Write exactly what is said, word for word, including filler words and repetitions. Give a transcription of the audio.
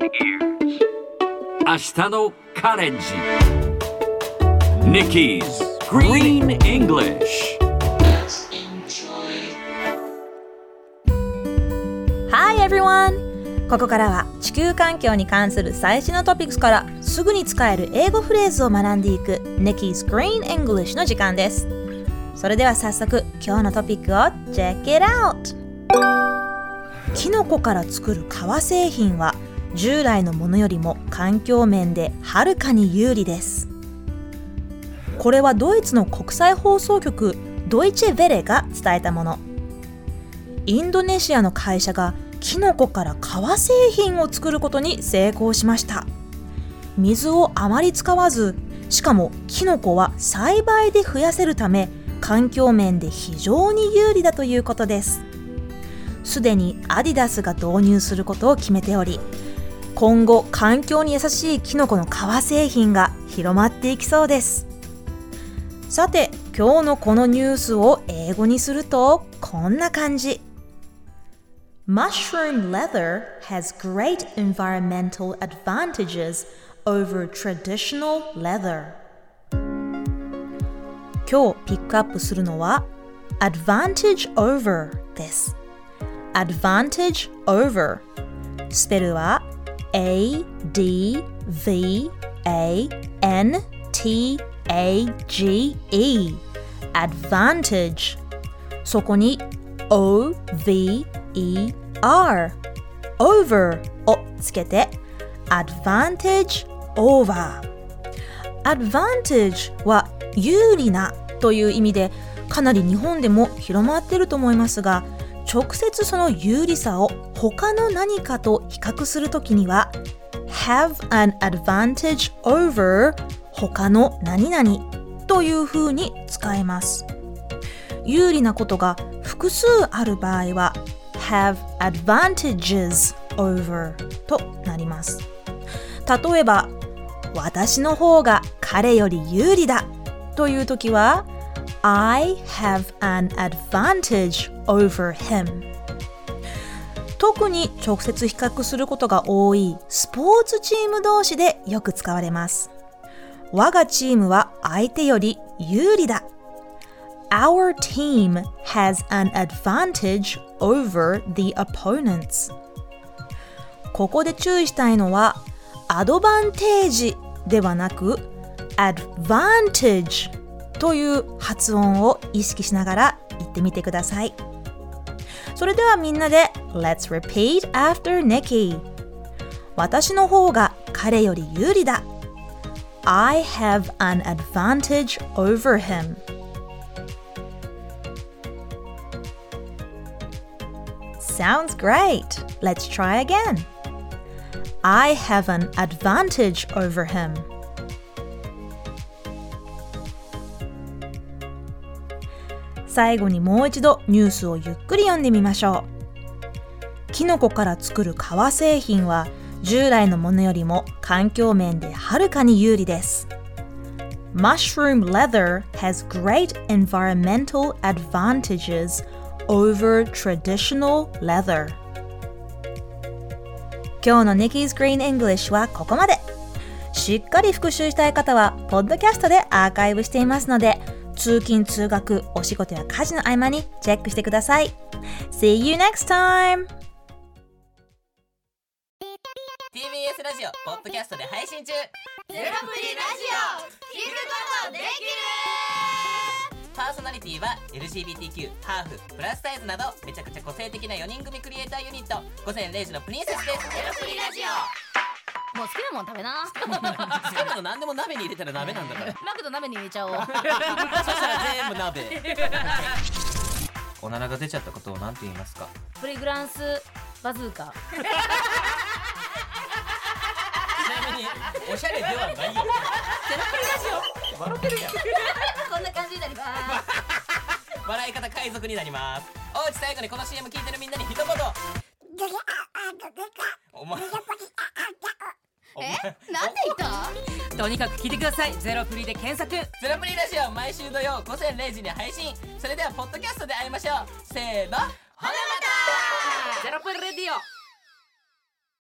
ears. 明日のカレンジ Nikki's Green English. Hi everyone! ここからは地球環境に関する最新のトピックスからすぐに使える英語フレーズを学んでいく Nikki's Green English の時間です。それでは早速今日のトピックを Check it out! キノコから作る革製品は従来のものよりも環境面ではるかに有利です。これはドイツの国際放送局ドイチェヴェレが伝えたもの。インドネシアの会社がキノコから革製品を作ることに成功しました。水をあまり使わず、しかもキノコは栽培で増やせるため環境面で非常に有利だということです。すでにアディダスが導入することを決めており、今後環境に優しいキノコの革製品が広まっていきそうです。さて、今日のこのニュースを英語にするとこんな感じ。Mushroom leather has great environmental advantages over traditional leather. 今日ピックアップするのは advantage over です。advantage over スペルは A D V A N T A G E advantage そこに O V E R over をつけて advantage over advantage は有利なという意味でかなり日本でも広まっていると思いますが、直接その有利さを他の何かと比較するときには have an advantage over 他の何々というふうに使えます。有利なことが複数ある場合は have advantages over となります。例えば、私の方が彼より有利だというときは I have an advantage over him。 特に直接比較することが多いスポーツチーム同士でよく使われます。我がチームは相手より有利だ。Our team has an advantage over the opponents。 ここで注意したいのはアドバンテージではなく advantage という発音を意識しながら言ってみてください。それではみんなで Let's repeat after Nikki。 私の方が彼より有利だ。 I have an advantage over him。 Sounds great! Let's try again. I have an advantage over him。最後にもう一度ニュースをゆっくり読んでみましょう。キノコから作る革製品は従来のものよりも環境面ではるかに有利です。Mushroom leather has great environmental advantages over traditional leather。 今日の Nikki's Green English はここまで。しっかり復習したい方はポッドキャストでアーカイブしていますので、通勤通学、お仕事や家事の合間にチェックしてください。See you next time! ティービーエス ラジオポッドキャストで配信中。 ゼロプリラジオ聞くことできる。 パーソナリティは エルジービーティーキュー、ハーフ、プラスサイズなどめちゃくちゃ個性的なよにん組クリエイターユニット午前れいじのプリンセスです。 ゼロプリラジオもう好きなもん食べな。 好きなの何でも鍋に入れたら鍋なんだから。 マクド鍋に入れちゃおう。 そしたら全部鍋。おならが出ちゃったことを何て言いますか？ プリグランスバズーカ。 ちなみにおしゃれではないよ。ゼロプリラジオ笑ってるやん。 こんな感じになります。 笑い方海賊になります。おうち最後にこの シーエム 聞いてるみんなに一言。お前え、なんで言った？ とにかく聞いてください。ゼロプリで検索。 ゼロプリラジオ毎週土曜午前れいじに配信。それではポッドキャストで会いましょう。せーの、ほなまた。 ゼロプリレディオ。